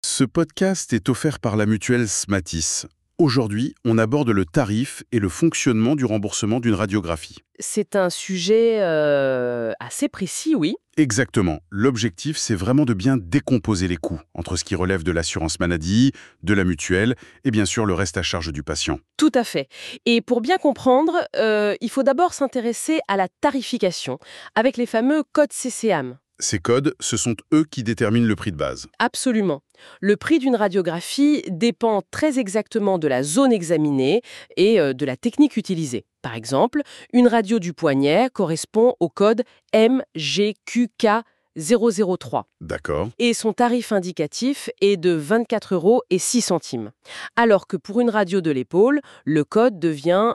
Ce podcast est offert par la mutuelle Smatis. Aujourd'hui, on aborde le tarif et le fonctionnement du remboursement d'une radiographie. C'est un sujet assez précis, oui. Exactement. L'objectif, c'est vraiment de bien décomposer les coûts entre ce qui relève de l'assurance maladie, de la mutuelle et bien sûr le reste à charge du patient. Tout à fait. Et pour bien comprendre, il faut d'abord s'intéresser à la tarification, avec les fameux codes CCM. Ces codes, ce sont eux qui déterminent le prix de base. Absolument. Le prix d'une radiographie dépend très exactement de la zone examinée et de la technique utilisée. Par exemple, une radio du poignet correspond au code MGQK003. D'accord. Et son tarif indicatif est de 24,06 €. Alors que pour une radio de l'épaule, le code devient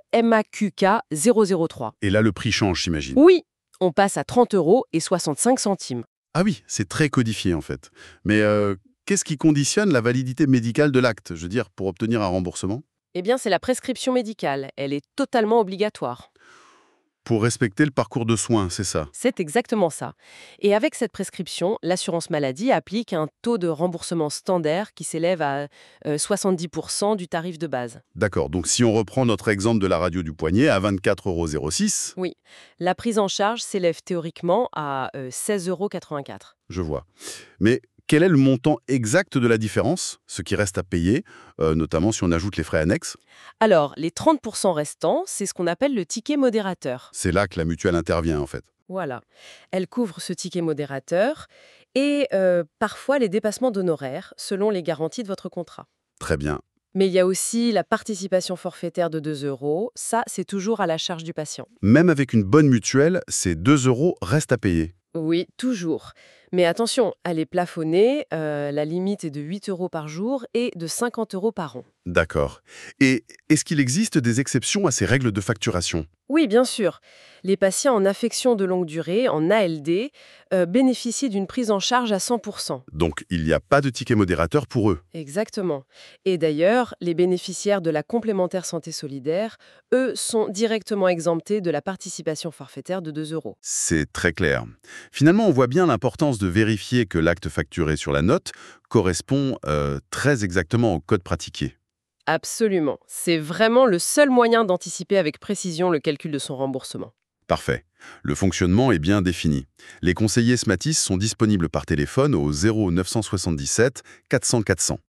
MAQK003. Et là, le prix change, j'imagine. Oui, on passe à 30,65 €. Ah oui, c'est très codifié en fait. Mais qu'est-ce qui conditionne la validité médicale de l'acte, je veux dire, pour obtenir un remboursement? Eh bien, c'est la prescription médicale. Elle est totalement obligatoire. Pour respecter le parcours de soins, c'est ça. C'est exactement ça. Et avec cette prescription, l'assurance maladie applique un taux de remboursement standard qui s'élève à 70% du tarif de base. D'accord, donc si on reprend notre exemple de la radio du poignet à 24,06 €, Oui, la prise en charge s'élève théoriquement à 16,84 €. je vois. Mais quel est le montant exact de la différence, ce qui reste à payer, notamment si on ajoute les frais annexes? Alors, les 30% restants, c'est ce qu'on appelle le ticket modérateur. C'est là que la mutuelle intervient en fait. Voilà. Elle couvre ce ticket modérateur et parfois les dépassements d'honoraires selon les garanties de votre contrat. Très bien. Mais il y a aussi la participation forfaitaire de 2 €. Ça, c'est toujours à la charge du patient. Même avec une bonne mutuelle, ces 2 € restent à payer. Oui, toujours. Mais attention, elle est plafonnée. La limite est de 8 € par jour et de 50 € par an. D'accord. Et est-ce qu'il existe des exceptions à ces règles de facturation? Oui, bien sûr. Les patients en affection de longue durée, en ALD, bénéficient d'une prise en charge à 100%. Donc il n'y a pas de ticket modérateur pour eux. Exactement. Et d'ailleurs, les bénéficiaires de la complémentaire santé solidaire, eux, sont directement exemptés de la participation forfaitaire de 2 €. C'est très clair. Finalement, on voit bien l'importance de vérifier que l'acte facturé sur la note correspond très exactement au code pratiqué. Absolument. C'est vraiment le seul moyen d'anticiper avec précision le calcul de son remboursement. Parfait. Le fonctionnement est bien défini. Les conseillers Smatis sont disponibles par téléphone au 0 977 400 400.